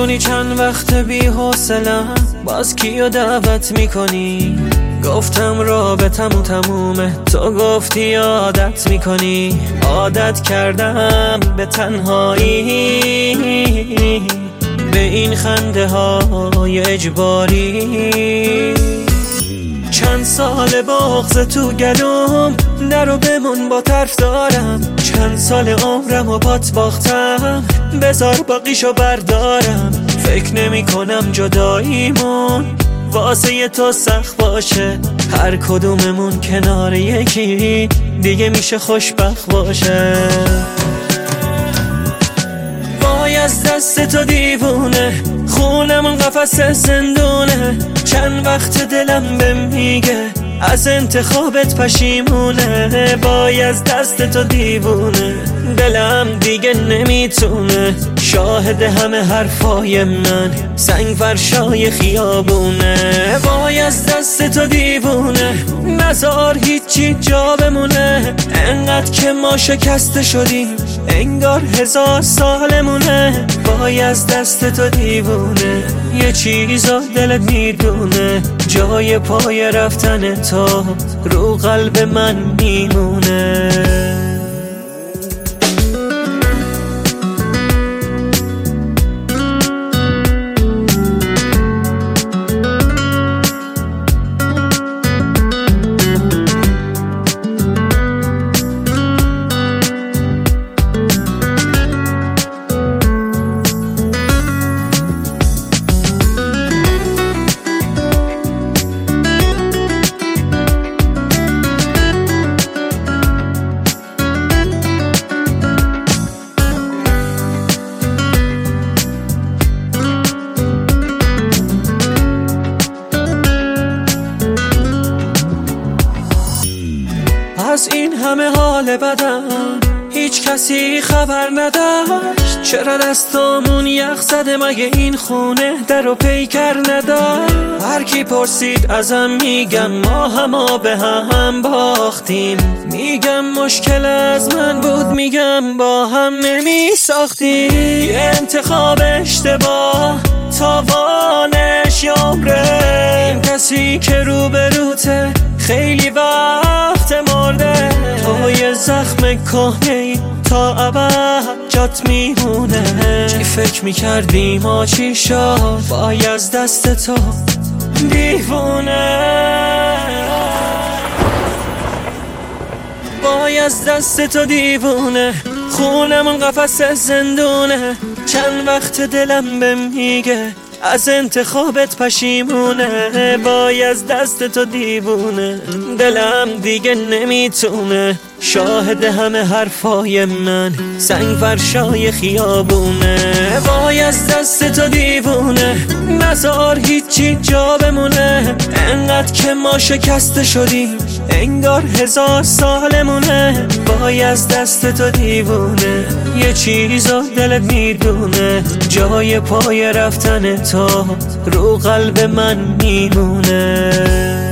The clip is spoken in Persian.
میدونی چند وقت بی حوصله‌ام، باز کیو دعوت میکنی؟ گفتم رابطمون تمومه، تو گفتی عادت میکنی. عادت کردم به تنهایی، به این خنده های اجباری. چند سال بغض تو گلوم، نرو بمون با طرف دارم. چند سال عمرم پات باختم، بذار باقیشو بردارم. فکر نمی کنم جداییمون واسه تو سخت باشه، هر کدوممون کنار یکی دیگه میشه خوشبخت باشه. وای از دست تو دیوونه، خونمون قفس زندونه. چند وقت دلم به میگه از انتخابت پشیمونه. وای از دست تو دیوونه، دلم دیگه نمیتونه. شاهد همه حرفای من سنگ فرشای خیابونه. وای از دست تو دیوونه، نزار هیچی جا بمونه. انقدر که ما شکسته شدیم انگار 1000 سالمونه. وای از دست تو دیوونه، یه چیزا دلت میدونه. جای پای رفتن تو رو قلب من میمونه. از این همه حال بدم هیچ کسی خبر نداشت. چرا دستامون یخ زده، مگه این خونه در و پیکر نداشت؟ هر کی پرسید ازم میگم ما به هم باختیم. میگم مشکل از من بود، میگم با هم نمی ساختیم. یه انتخاب اشتباه تاوانش عمره. این کسی که روبروته خیلی وقت مرده. توی زخم کهنه‌ای تا ابد جات میمونه. چی فکر میکردی ما چی شد؟ وای از دست تو دیوونه. وای از دست تو دیوونه، خونمون قفس زندونه. چند وقت دلم به میگه از انتخابت پشیمونه. وای از دست تو دیوونه، دلم دیگه نمیتونه. شاهد همه حرفای من سنگ فرشای خیابونه. وای از دست تو دیوونه، نزار هیچی جا بمونه. انقدر که ما شکسته شدیم انگار 1000 سالمونه. وای از دست تو دیوونه، یه چیزا دلت میدونه. جای پای رفتن تو رو قلب من میمونه.